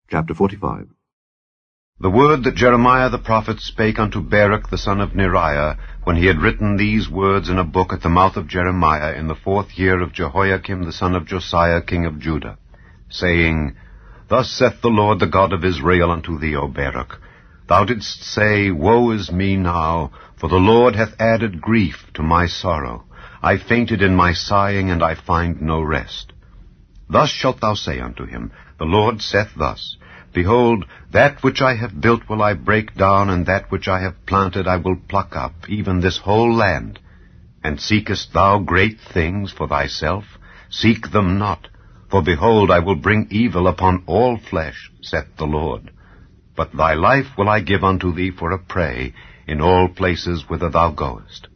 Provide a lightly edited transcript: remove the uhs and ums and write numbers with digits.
Chapter 45. The word that Jeremiah the prophet spake unto Baruch the son of Neriah, when he had written these words in a book at the mouth of Jeremiah in the 4th year of Jehoiakim the son of Josiah king of Judah, saying, Thus saith the Lord the God of Israel unto thee, O Baruch, Thou didst say, Woe is me now, for the Lord hath added grief to my sorrow. I fainted in my sighing, and I find no rest. Thus shalt thou say unto him, The Lord saith thus, Behold, that which I have built will I break down, and that which I have planted I will pluck up, even this whole land. And seekest thou great things for thyself? Seek them not. For behold, I will bring evil upon all flesh, saith the Lord. But thy life will I give unto thee for a prey in all places whither thou goest.